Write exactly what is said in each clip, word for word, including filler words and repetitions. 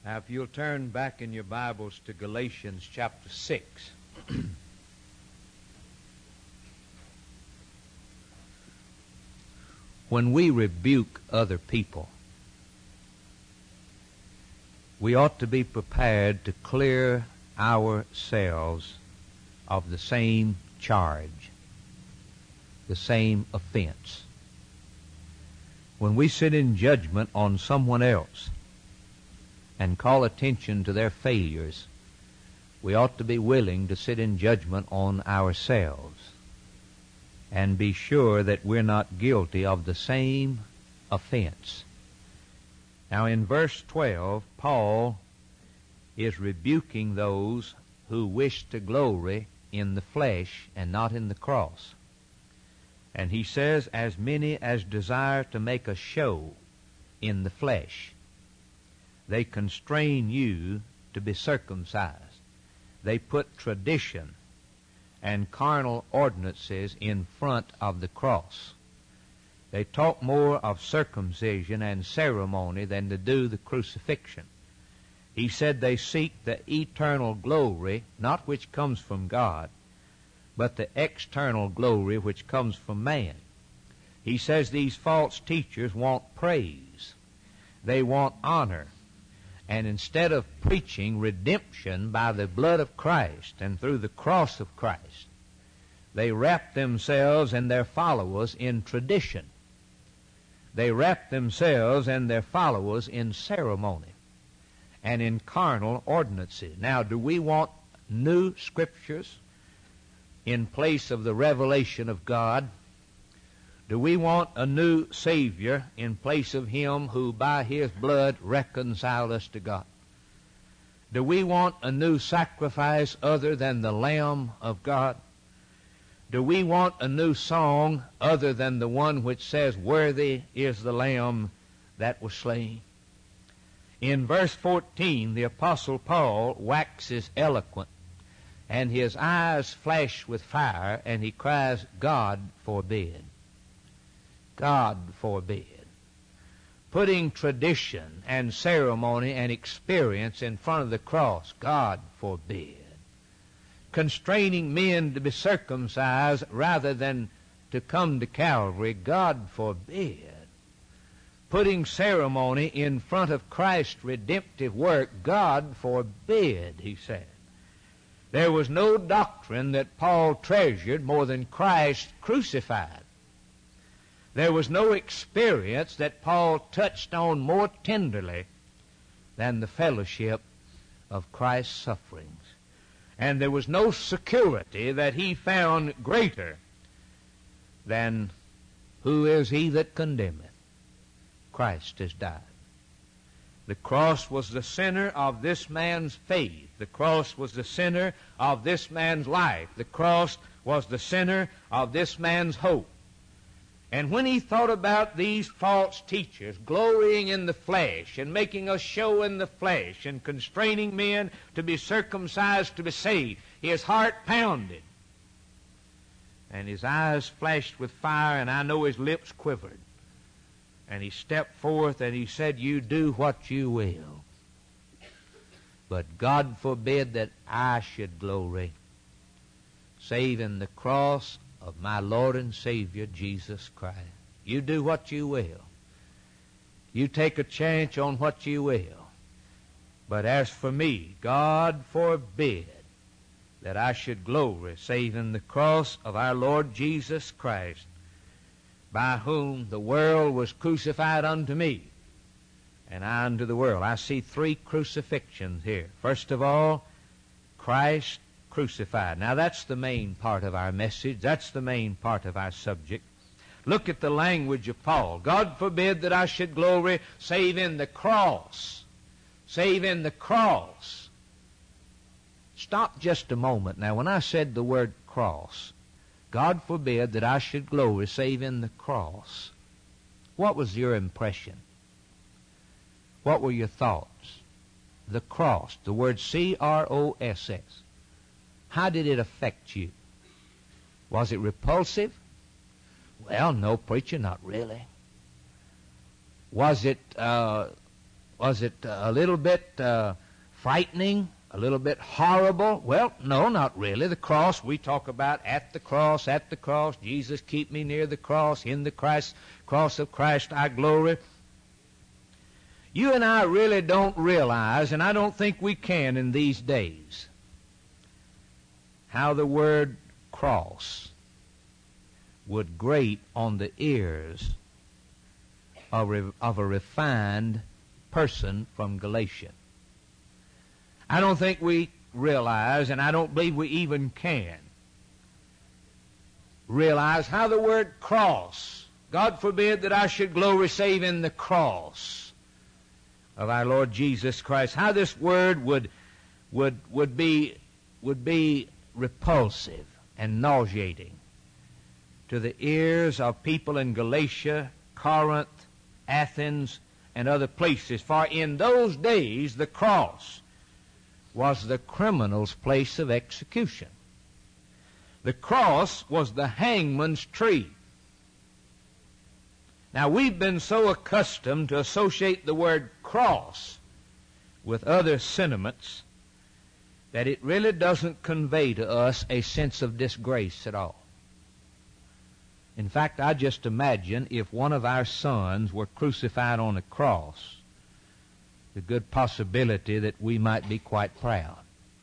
Now, if you'll turn back in your Bibles to Galatians chapter six. When we rebuke other people, we ought to be prepared to clear ourselves of the same charge, the same offense. When we sit in judgment on someone else and call attention to their failures, we ought to be willing to sit in judgment on ourselves and be sure that we're not guilty of the same offense. Now, in verse twelve, Paul is rebuking those who wish to glory in the flesh and not in the cross. And he says, as many as desire to make a show in the flesh, they constrain you to be circumcised. They put tradition and carnal ordinances in front of the cross. They talk more of circumcision and ceremony than to do the crucifixion. He said they seek the eternal glory, not which comes from God, but the external glory which comes from man. He says these false teachers want praise. They want honor. And instead of preaching redemption by the blood of Christ and through the cross of Christ, they wrap themselves and their followers in tradition. They wrap themselves and their followers in ceremony and in carnal ordinances. Now, do we want new scriptures in place of the revelation of God? Do we want a new Savior in place of Him who by His blood reconciled us to God? Do we want a new sacrifice other than the Lamb of God? Do we want a new song other than the one which says, "Worthy is the Lamb that was slain"? In verse fourteen, the Apostle Paul waxes eloquent, and his eyes flash with fire, and he cries, "God forbid. God forbid." Putting tradition and ceremony and experience in front of the cross, God forbid. Constraining men to be circumcised rather than to come to Calvary, God forbid. Putting ceremony in front of Christ's redemptive work, God forbid, he said. There was no doctrine that Paul treasured more than Christ crucified. There was no experience that Paul touched on more tenderly than the fellowship of Christ's sufferings. And there was no security that he found greater than, "Who is he that condemneth? Christ has died." The cross was the center of this man's faith. The cross was the center of this man's life. The cross was the center of this man's hope. And when he thought about these false teachers glorying in the flesh and making a show in the flesh and constraining men to be circumcised to be saved, his heart pounded and his eyes flashed with fire, and I know his lips quivered. And he stepped forth and he said, "You do what you will, but God forbid that I should glory save in the cross of my Lord and Savior, Jesus Christ." You do what you will. You take a chance on what you will. But as for me, God forbid that I should glory save in the cross of our Lord Jesus Christ, by whom the world was crucified unto me, and I unto the world. I see three crucifixions here. First of all, Christ crucified. Now that's the main part of our message. That's the main part of our subject. Look at the language of Paul. God forbid that I should glory save in the cross. Save in the cross. Stop just a moment. Now, when I said the word cross, God forbid that I should glory save in the cross, what was your impression? What were your thoughts? The cross, the word C R O S S. How did it affect you? Was it repulsive? Well, no, preacher, not really. Was it uh, Was it a little bit uh, frightening? A little bit horrible? Well, no, not really. The cross, we talk about at the cross, at the cross. Jesus, keep me near the cross. In the Christ, cross of Christ I glory. You and I really don't realize, and I don't think we can in these days, how the word cross would grate on the ears of, of a refined person from Galatia. I don't think we realize, and I don't believe we even can, realize how the word cross, God forbid that I should glory save in the cross of our Lord Jesus Christ, how this word would would would be would be repulsive and nauseating to the ears of people in Galatia, Corinth, Athens, and other places. For in those days the cross was the criminal's place of execution. The cross was the hangman's tree. Now, we've been so accustomed to associate the word cross with other sentiments that it really doesn't convey to us a sense of disgrace at all. In fact, I just imagine if one of our sons were crucified on a cross, the good possibility that we might be quite proud.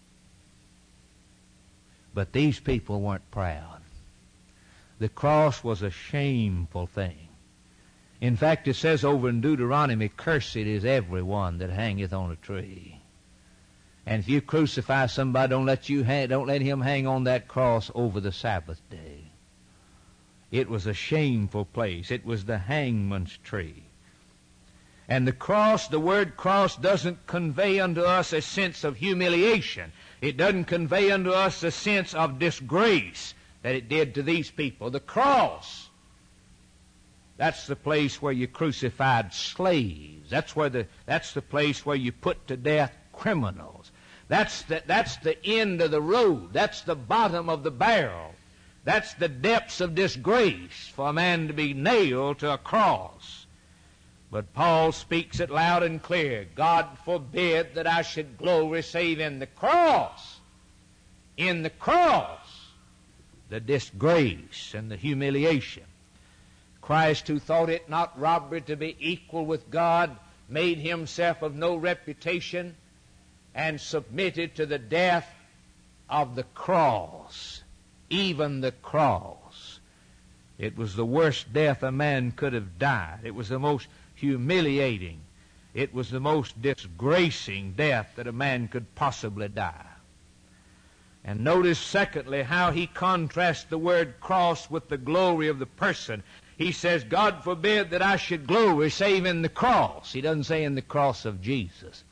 But these people weren't proud. The cross was a shameful thing. In fact, it says over in Deuteronomy, cursed is every one that hangeth on a tree. And if you crucify somebody, don't let you hang, don't let him hang on that cross over the Sabbath day. It was a shameful place. It was the hangman's tree. And the cross, the word cross, doesn't convey unto us a sense of humiliation. It doesn't convey unto us a sense of disgrace that it did to these people. The cross, that's the place where you crucified slaves. That's where the that's the place where you put to death criminals. That's the, that's the end of the road. That's the bottom of the barrel. That's the depths of disgrace for a man to be nailed to a cross. But Paul speaks it loud and clear. God forbid that I should glory save in the cross. In the cross, the disgrace and the humiliation. Christ, who thought it not robbery to be equal with God, made himself of no reputation and submitted to the death of the cross, even the cross. It was the worst death a man could have died. It was the most humiliating. It was the most disgracing death that a man could possibly die. And notice, secondly, how he contrasts the word cross with the glory of the person. He says, God forbid that I should glory save in the cross. He doesn't say in the cross of Jesus.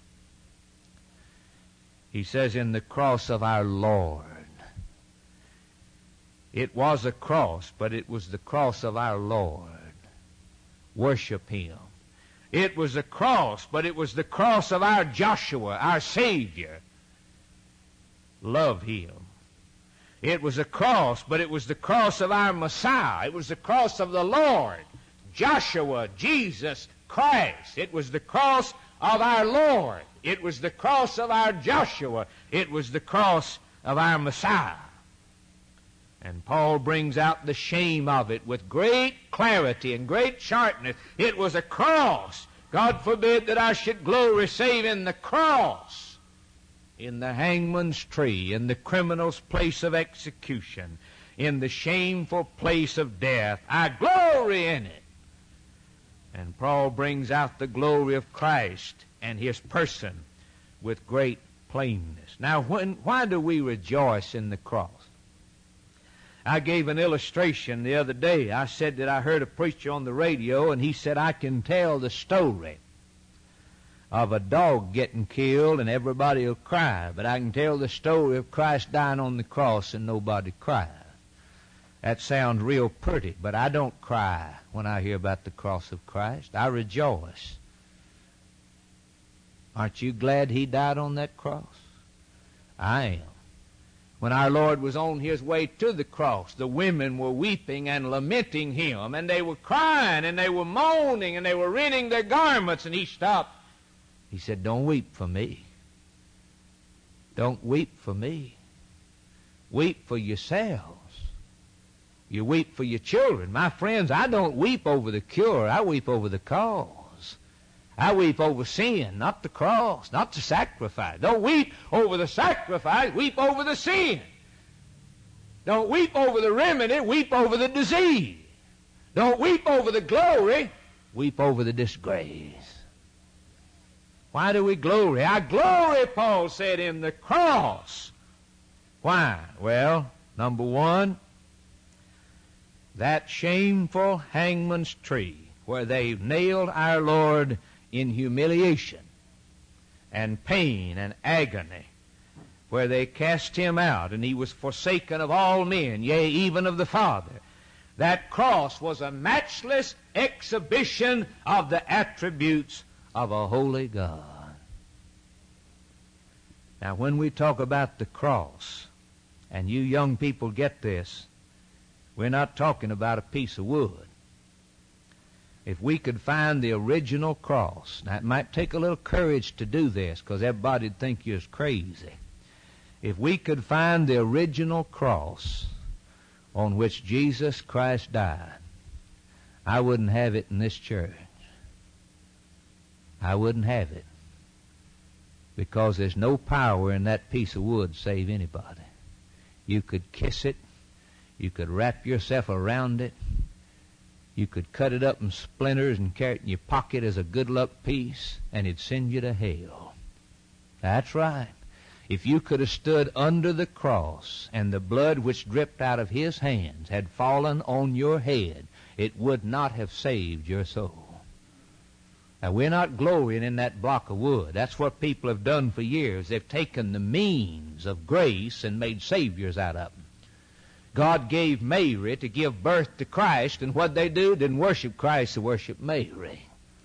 He says in the cross of our Lord. It was a cross, but it was the cross of our Lord. Worship Him. It was a cross, but it was the cross of our Joshua, our Savior. Love Him. It was a cross, but it was the cross of our Messiah. It was the cross of the Lord, Joshua, Jesus Christ. It was the cross of our Lord. It was the cross of our Joshua. It was the cross of our Messiah. And Paul brings out the shame of it with great clarity and great sharpness. It was a cross. God forbid that I should glory save in the cross, in the hangman's tree, in the criminal's place of execution, in the shameful place of death. I glory in it. And Paul brings out the glory of Christ and His person with great plainness. Now, when, why do we rejoice in the cross? I gave an illustration the other day. I said that I heard a preacher on the radio, and he said, I can tell the story of a dog getting killed and everybody will cry, but I can tell the story of Christ dying on the cross and nobody cries. That sounds real pretty, but I don't cry when I hear about the cross of Christ. I rejoice. Aren't you glad He died on that cross? I am. When our Lord was on His way to the cross, the women were weeping and lamenting Him, and they were crying, and they were moaning, and they were rending their garments, and He stopped He said, don't weep for me. Don't weep for me. Weep for yourselves. You weep for your children. My friends, I don't weep over the cure. I weep over the cause. I weep over sin, not the cross, not the sacrifice. Don't weep over the sacrifice. Weep over the sin. Don't weep over the remedy. Weep over the disease. Don't weep over the glory. Weep over the disgrace. Why do we glory? I glory, Paul said, in the cross. Why? Well, number one, that shameful hangman's tree where they nailed our Lord in humiliation and pain and agony, where they cast him out and he was forsaken of all men, yea, even of the Father. That cross was a matchless exhibition of the attributes of a holy God. Now, when we talk about the cross, and you young people get this, we're not talking about a piece of wood. If we could find the original cross, now it might take a little courage to do this because everybody'd think you're crazy. If we could find the original cross on which Jesus Christ died, I wouldn't have it in this church. I wouldn't have it. Because there's no power in that piece of wood to save anybody. You could kiss it. You could wrap yourself around it. You could cut it up in splinters and carry it in your pocket as a good luck piece, and it'd send you to hell. That's right. If you could have stood under the cross and the blood which dripped out of his hands had fallen on your head, it would not have saved your soul. Now, we're not glorying in that block of wood. That's what people have done for years. They've taken the means of grace and made saviors out of them. God gave Mary to give birth to Christ, and what they do? Didn't worship Christ, they worship Mary.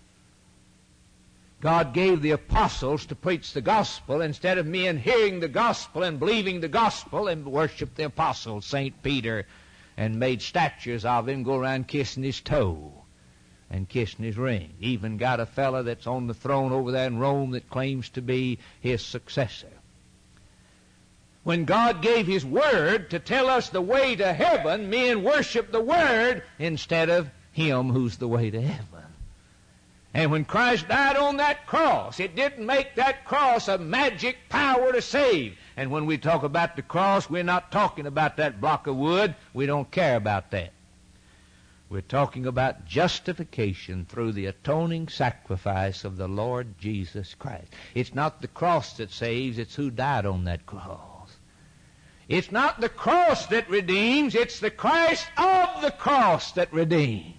God gave the apostles to preach the gospel. Instead of men hearing the gospel and believing the gospel, and worship the apostles, Saint Peter, and made statues of him, go around kissing his toe and kissing his ring. Even got a fella that's on the throne over there in Rome that claims to be his successor. When God gave his word to tell us the way to heaven, men worship the word instead of him who's the way to heaven. And when Christ died on that cross, it didn't make that cross a magic power to save. And when we talk about the cross, we're not talking about that block of wood. We don't care about that. We're talking about justification through the atoning sacrifice of the Lord Jesus Christ. It's not the cross that saves, it's who died on that cross. It's not the cross that redeems, it's the Christ of the cross that redeems.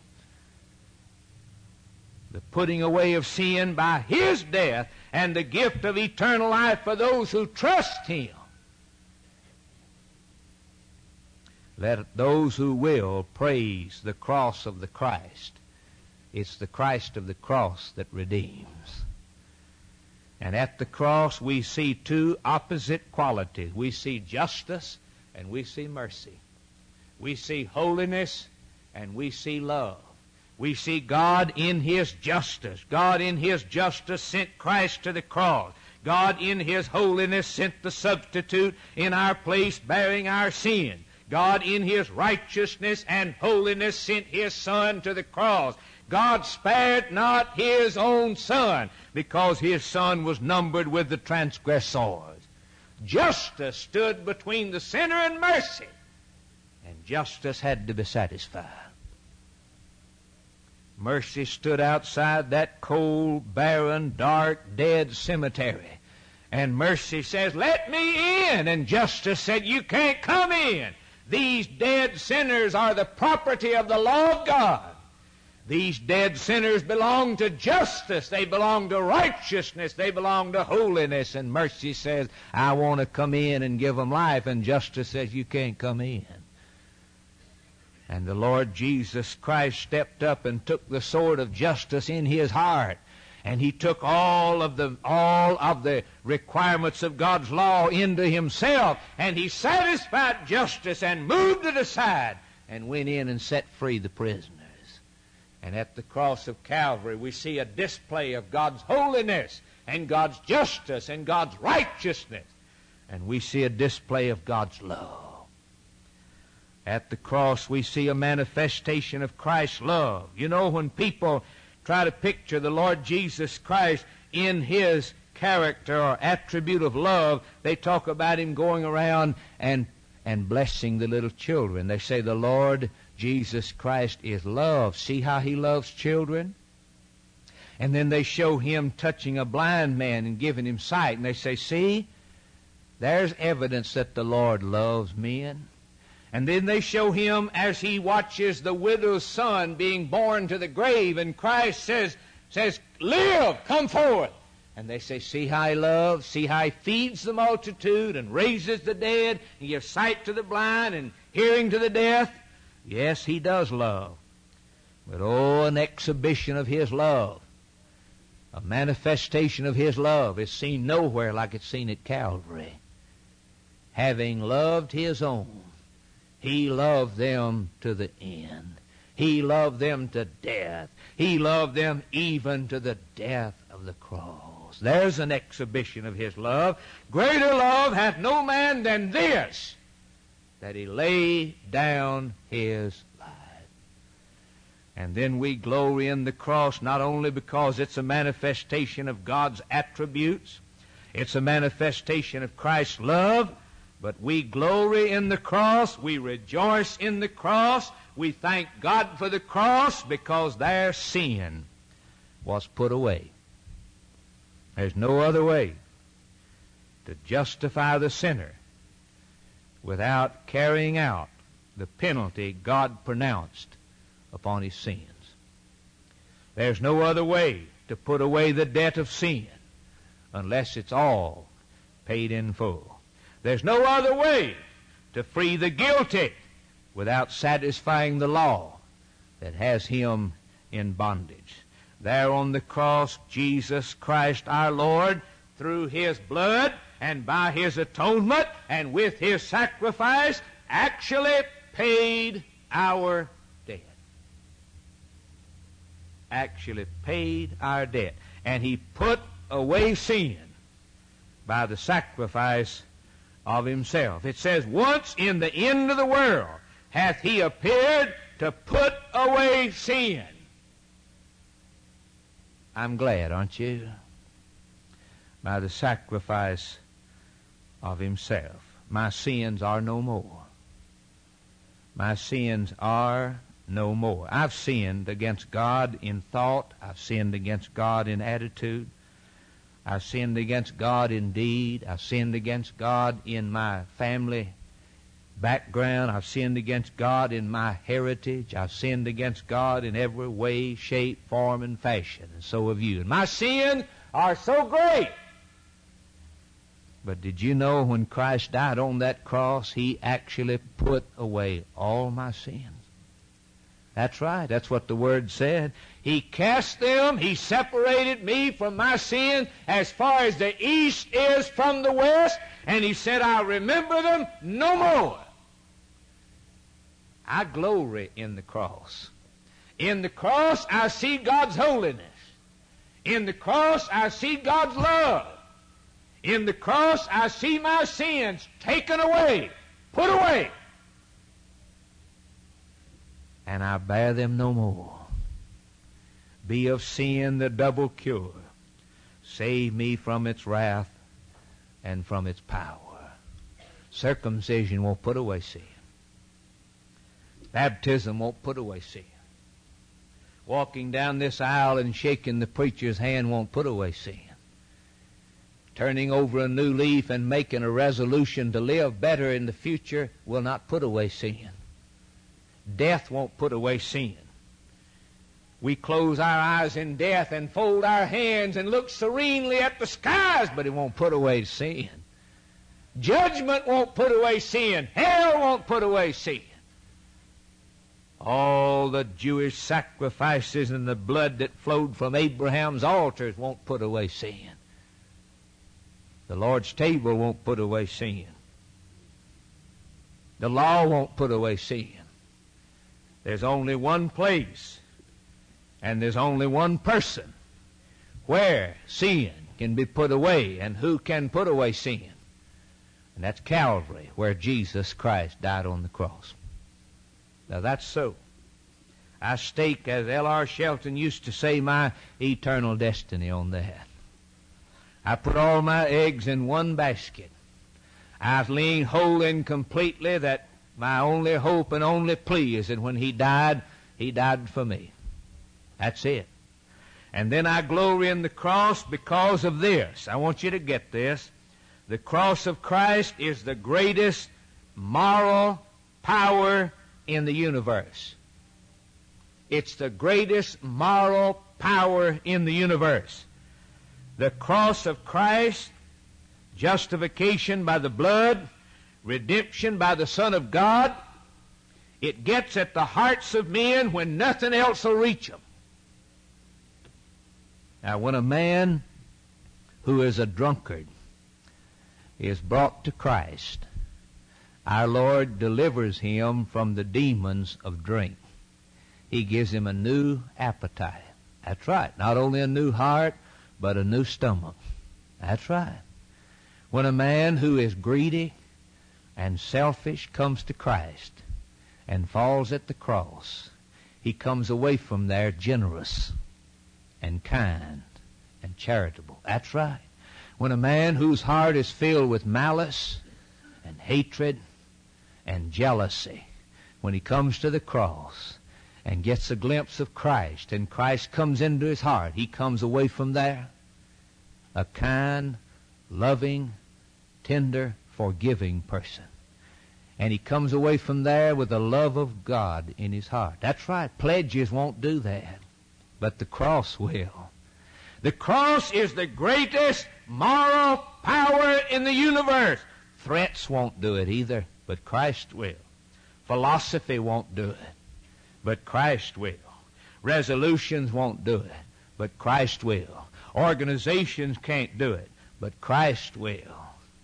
The putting away of sin by his death and the gift of eternal life for those who trust him. Let those who will praise the cross of the Christ. It's the Christ of the cross that redeems. And at the cross we see two opposite qualities. We see justice and we see mercy. We see holiness and we see love. We see God in his justice. God in his justice sent Christ to the cross. God in his holiness sent the substitute in our place bearing our sin. God in his righteousness and holiness sent his Son to the cross. God spared not his own Son because his Son was numbered with the transgressors. Justice stood between the sinner and mercy, and justice had to be satisfied. Mercy stood outside that cold, barren, dark, dead cemetery. And mercy says, let me in. And justice said, you can't come in. These dead sinners are the property of the law of God. These dead sinners belong to justice. They belong to righteousness. They belong to holiness. And mercy says, I want to come in and give them life. And justice says, you can't come in. And the Lord Jesus Christ stepped up and took the sword of justice in his heart. And he took all of the all of the requirements of God's law into himself. And he satisfied justice and moved it aside and went in and set free the prisoners. And at the cross of Calvary we see a display of God's holiness and God's justice and God's righteousness. And we see a display of God's love. At the cross, we see a manifestation of Christ's love. You know, when people try to picture the Lord Jesus Christ in His character or attribute of love, they talk about Him going around and, and blessing the little children. They say the Lord Jesus Christ is love. See how He loves children? And then they show Him touching a blind man and giving him sight. And they say, see, there's evidence that the Lord loves men. And then they show Him as He watches the widow's son being born to the grave, and Christ says, says, live, come forth. And they say, see how He loves, see how He feeds the multitude and raises the dead, and gives sight to the blind and hearing to the deaf. Yes, He does love. But oh, an exhibition of His love, a manifestation of His love is seen nowhere like it's seen at Calvary. Having loved His own, He loved them to the end. He loved them to death. He loved them even to the death of the cross. There's an exhibition of His love. Greater love hath no man than this, that He lay down His life. And then we glory in the cross not only because it's a manifestation of God's attributes, it's a manifestation of Christ's love, but we glory in the cross, we rejoice in the cross, we thank God for the cross because their sin was put away. There's no other way to justify the sinner without carrying out the penalty God pronounced upon his sins. There's no other way to put away the debt of sin unless it's all paid in full. There's no other way to free the guilty without satisfying the law that has him in bondage. There on the cross, Jesus Christ our Lord, through His blood and by His atonement and with His sacrifice, actually paid our debt. Actually paid our debt. And He put away sin by the sacrifice of Himself. It says, once in the end of the world hath He appeared to put away sin. I'm glad, aren't you? By the sacrifice of Himself. My sins are no more. My sins are no more. I've sinned against God in thought. I've sinned against God in attitude. I've sinned against God in deed. I've sinned against God in my family background. I've sinned against God in my heritage. I've sinned against God in every way, shape, form, and fashion. And so have you. And my sins are so great. But did you know when Christ died on that cross, He actually put away all my sins? That's right. That's what the Word said. He cast them, He separated me from my sins as far as the east is from the west, and He said, I'll remember them no more. I glory in the cross. In the cross, I see God's holiness. In the cross, I see God's love. In the cross, I see my sins taken away, put away. And I bear them no more. Be of sin the double cure. Save me from its wrath and from its power. Circumcision won't put away sin. Baptism won't put away sin. Walking down this aisle and shaking the preacher's hand won't put away sin. Turning over a new leaf and making a resolution to live better in the future will not put away sin. Death won't put away sin. We close our eyes in death and fold our hands and look serenely at the skies, but it won't put away sin. Judgment won't put away sin. Hell won't put away sin. All the Jewish sacrifices and the blood that flowed from Abraham's altars won't put away sin. The Lord's table won't put away sin. The law won't put away sin. There's only one place and there's only one person where sin can be put away, and who can put away sin? And that's Calvary, where Jesus Christ died on the cross. Now that's so. I stake, as L R Shelton used to say, my eternal destiny on that. I put all my eggs in one basket. I lean wholly and completely that my only hope and only plea is that when He died, He died for me. That's it. And then I glory in the cross because of this. I want you to get this. The cross of Christ is the greatest moral power in the universe. It's the greatest moral power in the universe. The cross of Christ, justification by the blood, redemption by the Son of God, it gets at the hearts of men when nothing else will reach them. Now, when a man who is a drunkard is brought to Christ, our Lord delivers him from the demons of drink. He gives him a new appetite. That's right. Not only a new heart, but a new stomach. That's right. When a man who is greedy and selfish comes to Christ and falls at the cross, he comes away from there generous and kind and charitable. That's right. When a man whose heart is filled with malice and hatred and jealousy, when he comes to the cross and gets a glimpse of Christ and Christ comes into his heart, he comes away from there a kind, loving, tender, forgiving person. And he comes away from there with the love of God in his heart. That's right. Pledges won't do that, but the cross will. The cross is the greatest moral power in the universe. Threats won't do it either, but Christ will. Philosophy won't do it, but Christ will. Resolutions won't do it, but Christ will. Organizations can't do it, but Christ will.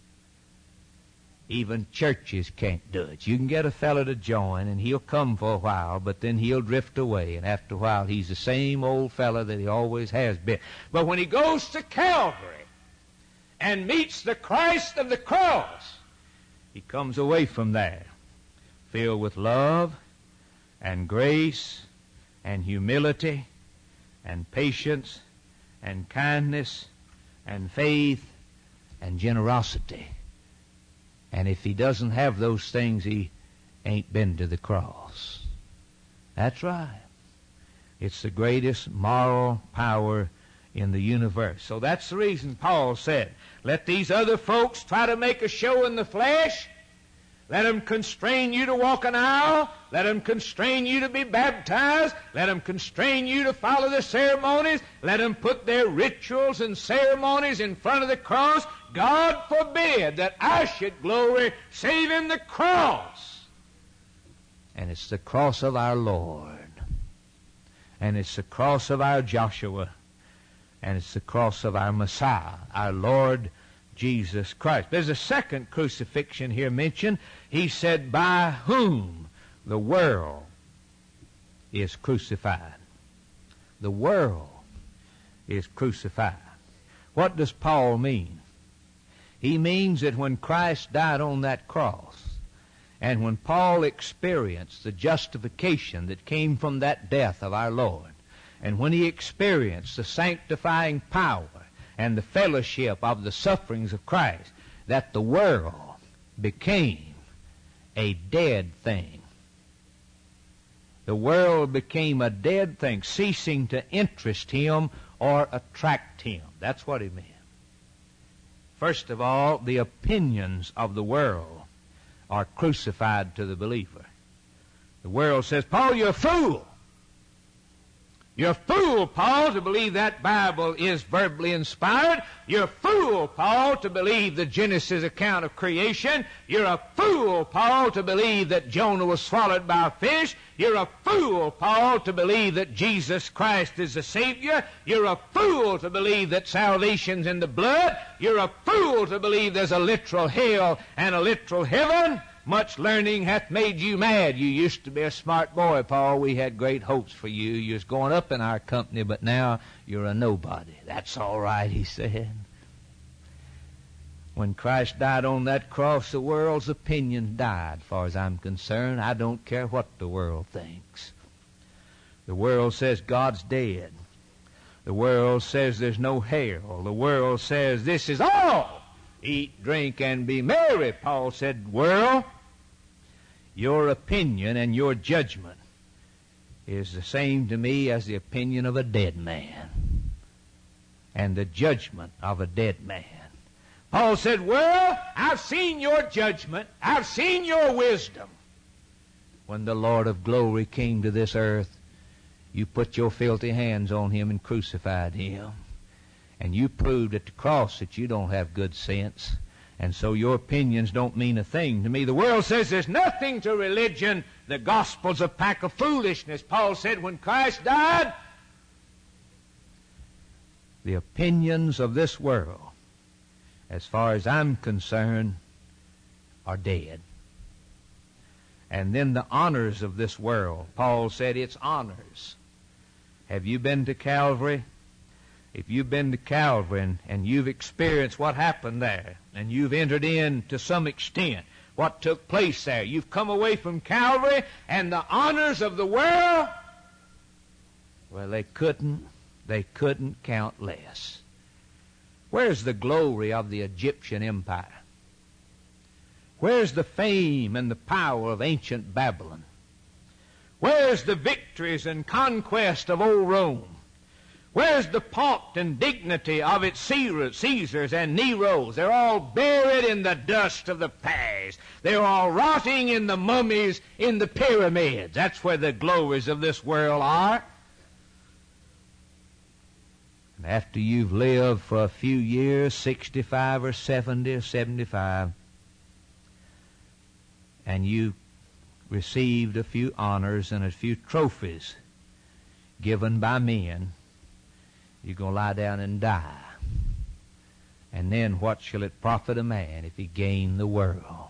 Even churches can't do it. You can get a fellow to join, and he'll come for a while, but then he'll drift away, and after a while he's the same old fellow that he always has been. But when he goes to Calvary and meets the Christ of the cross, he comes away from there filled with love and grace and humility and patience and kindness and faith and generosity. And if he doesn't have those things, he ain't been to the cross. That's right. It's the greatest moral power in the universe. So that's the reason Paul said, let these other folks try to make a show in the flesh. Let them constrain you to walk an aisle. Let them constrain you to be baptized. Let them constrain you to follow the ceremonies. Let them put their rituals and ceremonies in front of the cross. God forbid that I should glory save in the cross. And it's the cross of our Lord. And it's the cross of our Joshua. And it's the cross of our Messiah, our Lord Jesus Christ. There's a second crucifixion here mentioned. He said, by whom the world is crucified. The world is crucified. What does Paul mean? He means that when Christ died on that cross, and when Paul experienced the justification that came from that death of our Lord, and when he experienced the sanctifying power and the fellowship of the sufferings of Christ, that the world became a dead thing. The world became a dead thing, ceasing to interest him or attract him. That's what he meant. First of all, the opinions of the world are crucified to the believer. The world says, Paul, you're a fool. You're a fool, Paul, to believe that Bible is verbally inspired. You're a fool, Paul, to believe the Genesis account of creation. You're a fool, Paul, to believe that Jonah was swallowed by a fish. You're a fool, Paul, to believe that Jesus Christ is the Savior. You're a fool to believe that salvation's in the blood. You're a fool to believe there's a literal hell and a literal heaven. much learning hath made you mad. You used to be a smart boy, Paul. We had great hopes for you. You was going up in our company, but now you're a nobody. That's all right, he said. When Christ died on that cross, the world's opinions died, as far as I'm concerned. I don't care what the world thinks. The world says God's dead. The world says there's no hell. The world says this is all. Eat, drink, and be merry. Paul said, world, your opinion and your judgment is the same to me as the opinion of a dead man and the judgment of a dead man. Paul said, world, I've seen your judgment. I've seen your wisdom. When the Lord of glory came to this earth, you put your filthy hands on him and crucified him. And you proved at the cross that you don't have good sense. And so your opinions don't mean a thing to me. The world says there's nothing to religion. The gospel's a pack of foolishness. Paul said when Christ died, the opinions of this world, as far as I'm concerned, are dead. And then the honors of this world. Paul said it's honors. Have you been to Calvary? If you've been to Calvary and, and you've experienced what happened there, and you've entered in to some extent what took place there, you've come away from Calvary, and the honors of the world, well, they couldn't, they couldn't count less. Where's the glory of the Egyptian empire? Where's the fame and the power of ancient Babylon? Where's the victories and conquest of old Rome? Where's the pomp and dignity of its Caesars and Neros? They're all buried in the dust of the past. They're all rotting in the mummies in the pyramids. That's where the glories of this world are. And after you've lived for a few years, sixty-five or seventy or seventy-five, and you received a few honors and a few trophies given by men, you're going to lie down and die. And then what shall it profit a man if he gain the world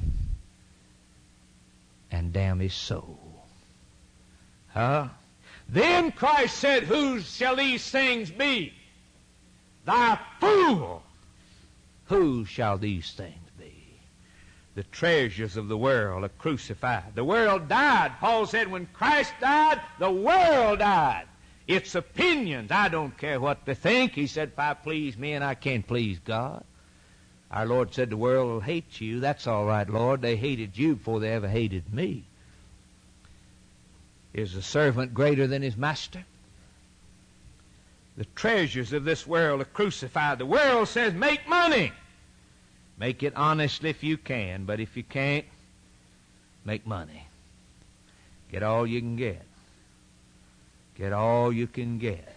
and damn his soul? Huh? Then Christ said, whose shall these things be? Thy fool! Whose shall these things be? The treasures of the world are crucified. The world died. Paul said when Christ died, the world died. Its opinions, I don't care what they think. He said, if I please men, I can't please God. Our Lord said the world will hate you. That's all right, Lord. They hated you before they ever hated me. Is the servant greater than his master? The treasures of this world are crucified. The world says, make money. Make it honestly if you can, but if you can't, make money. Get all you can get. Get all you can get.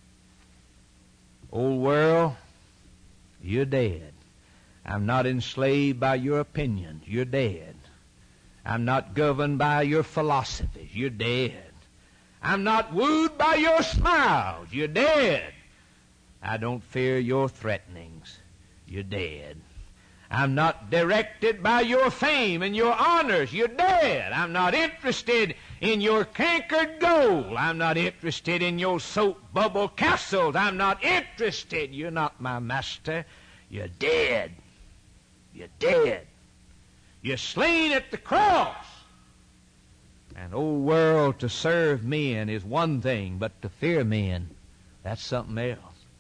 Old world, you're dead. I'm not enslaved by your opinions. You're dead. I'm not governed by your philosophies. You're dead. I'm not wooed by your smiles. You're dead. I don't fear your threatenings. You're dead. I'm not directed by your fame and your honors. You're dead. I'm not interested in your cankered gold. I'm not interested in your soap bubble castles. I'm not interested. You're not my master. You're dead. You're dead. You're slain at the cross. And, old world, to serve men is one thing, but to fear men, that's something else.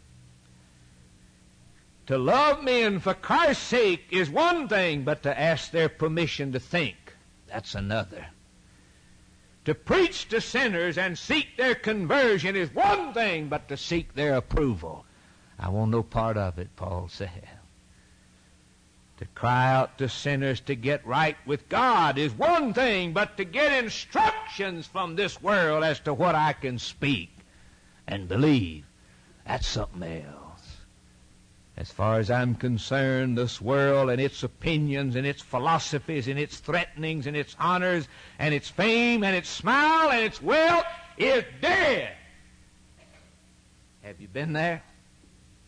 To love men for Christ's sake is one thing, but to ask their permission to think, that's another. To preach to sinners and seek their conversion is one thing, but to seek their approval, I want no part of it, Paul said. To cry out to sinners to get right with God is one thing, but to get instructions from this world as to what I can speak and believe, that's something else. As far as I'm concerned, this world and its opinions and its philosophies and its threatenings and its honors and its fame and its smile and its wealth is dead. Have you been there?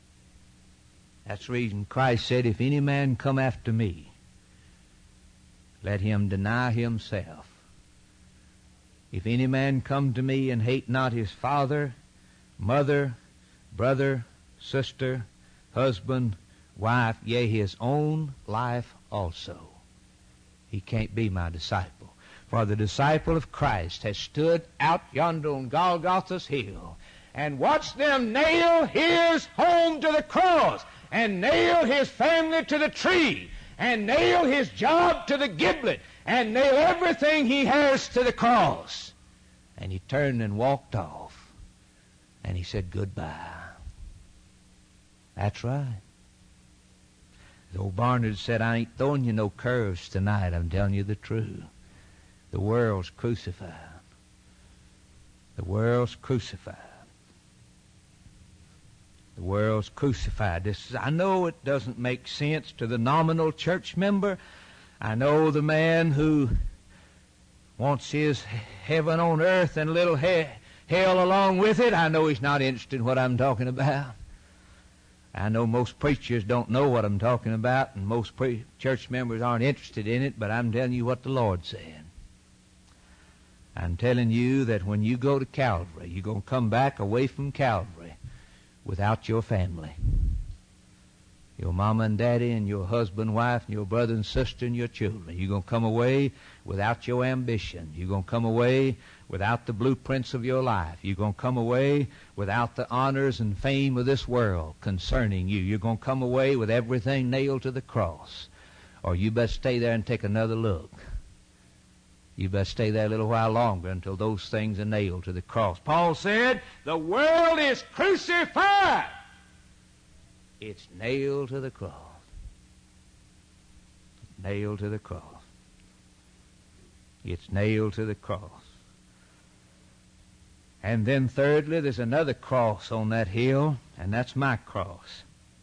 That's the reason Christ said, if any man come after me, let him deny himself. If any man come to me and hate not his father, mother, brother, sister, husband, wife, yea, his own life also, he can't be my disciple. For the disciple of Christ has stood out yonder on Golgotha's hill and watched them nail his home to the cross, and nail his family to the tree, and nail his job to the gibbet, and nail everything he has to the cross. And he turned and walked off, and he said goodbye. That's right. As old Barnard said, I ain't throwing you no curves tonight. I'm telling you the truth. The world's crucified. The world's crucified. The world's crucified. This is, I know it doesn't make sense to the nominal church member. I know the man who wants his heaven on earth and a little he- hell along with it. I know he's not interested in what I'm talking about. I know most preachers don't know what I'm talking about, and most pre- church members aren't interested in it, but I'm telling you what the Lord said. I'm telling you that when you go to Calvary, you're going to come back away from Calvary without your family. Your mama and daddy and your husband, wife, and your brother and sister and your children. You're going to come away without your ambition. You're going to come away without the blueprints of your life. You're going to come away without the honors and fame of this world concerning you. You're going to come away with everything nailed to the cross. Or you best stay there and take another look. You best stay there a little while longer until those things are nailed to the cross. Paul said, the world is crucified. It's nailed to the cross. Nailed to the cross. It's nailed to the cross. And then thirdly, there's another cross on that hill, and that's my cross.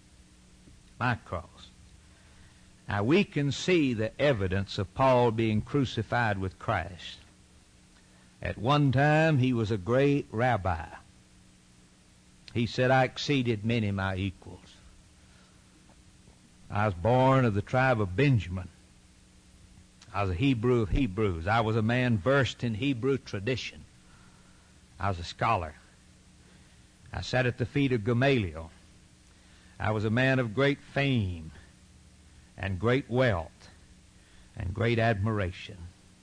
My cross. Now we can see the evidence of Paul being crucified with Christ. At one time he was a great rabbi. He said, I exceeded many my equals. I was born of the tribe of Benjamin. I was a Hebrew of Hebrews. I was a man versed in Hebrew tradition. I was a scholar. I sat at the feet of Gamaliel. I was a man of great fame and great wealth and great admiration.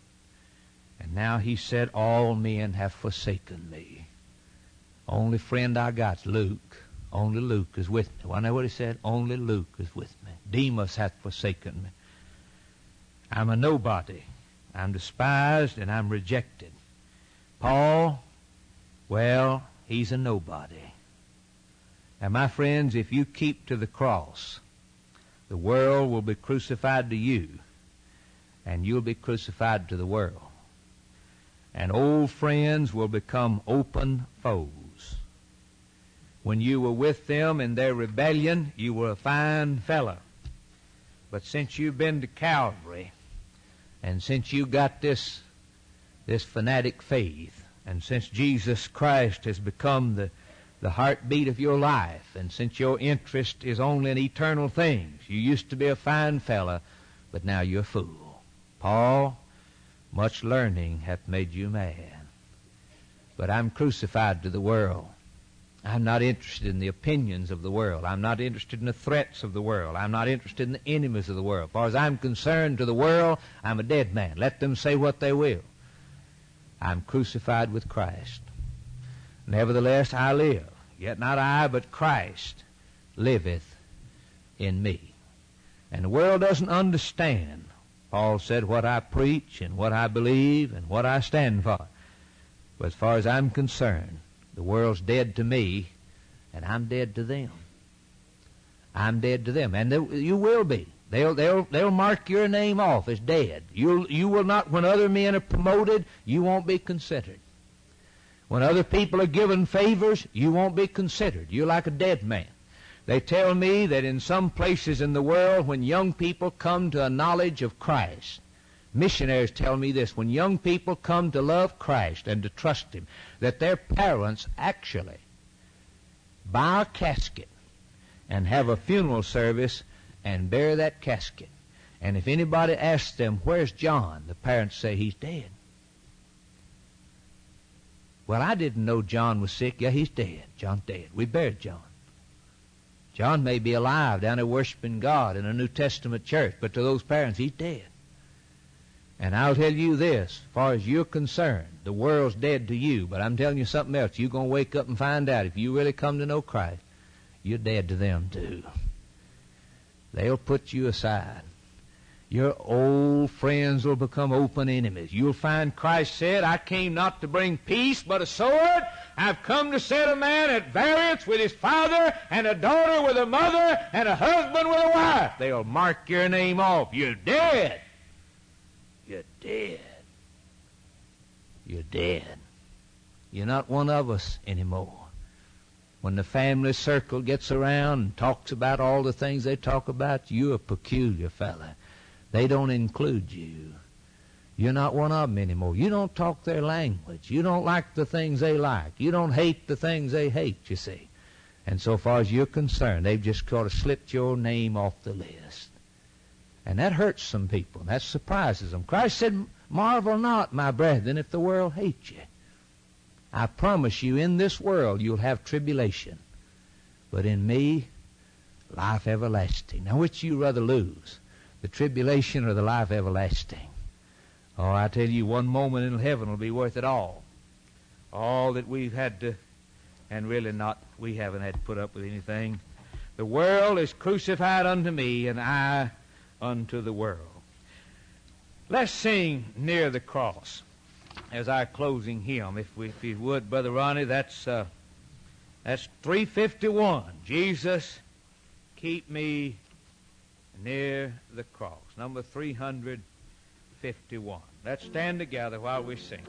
And now he said, all men have forsaken me. Only friend I got's Luke. Only Luke is with me. Well, I know what he said? Only Luke is with me. Demas hath forsaken me. I'm a nobody. I'm despised and I'm rejected. Paul, well, he's a nobody. Now, my friends, if you keep to the cross, the world will be crucified to you, and you'll be crucified to the world. And old friends will become open foes. When you were with them in their rebellion, you were a fine fellow. But since you've been to Calvary, and since you got this, this fanatic faith, and since Jesus Christ has become the, the heartbeat of your life, and since your interest is only in eternal things, you used to be a fine fellow, but now you're a fool. Paul, much learning hath made you mad. But I'm crucified to the world. I'm not interested in the opinions of the world. I'm not interested in the threats of the world. I'm not interested in the enemies of the world. As far as I'm concerned, to the world, I'm a dead man. Let them say what they will. I'm crucified with Christ. Nevertheless, I live. Yet not I, but Christ liveth in me. And the world doesn't understand, Paul said, what I preach and what I believe and what I stand for. But as far as I'm concerned, the world's dead to me, and I'm dead to them. I'm dead to them, and they, you will be. They'll they'll they'll mark your name off as dead. You'll you will not. When other men are promoted, you won't be considered. When other people are given favors, you won't be considered. You're like a dead man. They tell me that in some places in the world, when young people come to a knowledge of Christ, missionaries tell me this, when young people come to love Christ and to trust Him, that their parents actually buy a casket and have a funeral service and bury that casket. And if anybody asks them, where's John? The parents say, he's dead. Well, I didn't know John was sick. Yeah, he's dead. John's dead. We buried John. John may be alive down there worshiping God in a New Testament church, but to those parents, he's dead. And I'll tell you this, as far as you're concerned, the world's dead to you, but I'm telling you something else. You're going to wake up and find out if you really come to know Christ, you're dead to them too. They'll put you aside. Your old friends will become open enemies. You'll find Christ said, I came not to bring peace but a sword. I've come to set a man at variance with his father, and a daughter with a mother, and a husband with a wife. They'll mark your name off. You're dead. You're dead. You're dead. You're not one of us anymore. When the family circle gets around and talks about all the things they talk about, you're a peculiar fella. They don't include you. You're not one of them anymore. You don't talk their language. You don't like the things they like. You don't hate the things they hate, you see. And so far as you're concerned, they've just sort of slipped your name off the list. And that hurts some people. That surprises them. Christ said, marvel not, my brethren, if the world hates you. I promise you, in this world you'll have tribulation. But in me, life everlasting. Now, which you rather lose? The tribulation or the life everlasting? Oh, I tell you, one moment in heaven will be worth it all. All that we've had to, and really not, we haven't had to put up with anything. The world is crucified unto me, and I unto the world. Let's sing Near the Cross as our closing hymn. If, we, if you would, Brother Ronnie, that's, uh, that's three fifty-one. Jesus, keep me near the cross. Number three fifty-one. Let's stand together while we sing.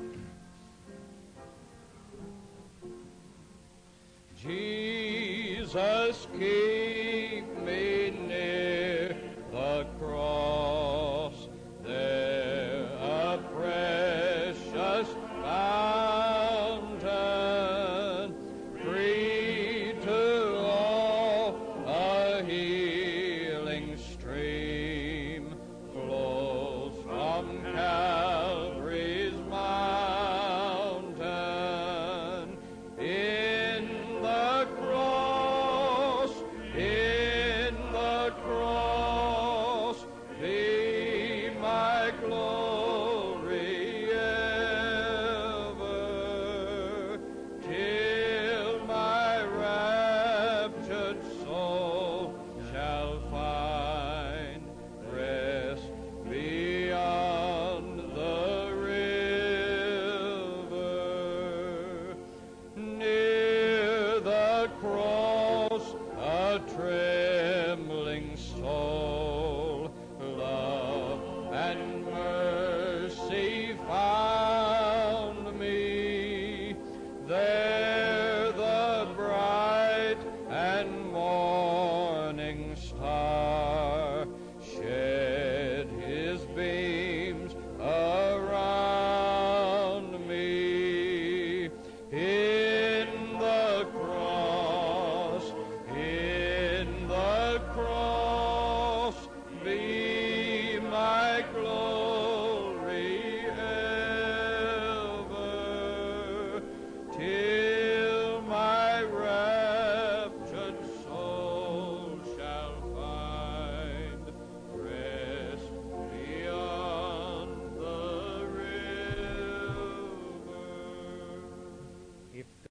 Jesus, keep me near the cross, there a precious fountain, free to all, a healing stream flows from Calvary's mountain. In the cross, in the cross, be my glory ever, till my raptured soul shall find rest beyond the river. Near the cross, a trembling soul, love and mercy found me. There the bright and morning star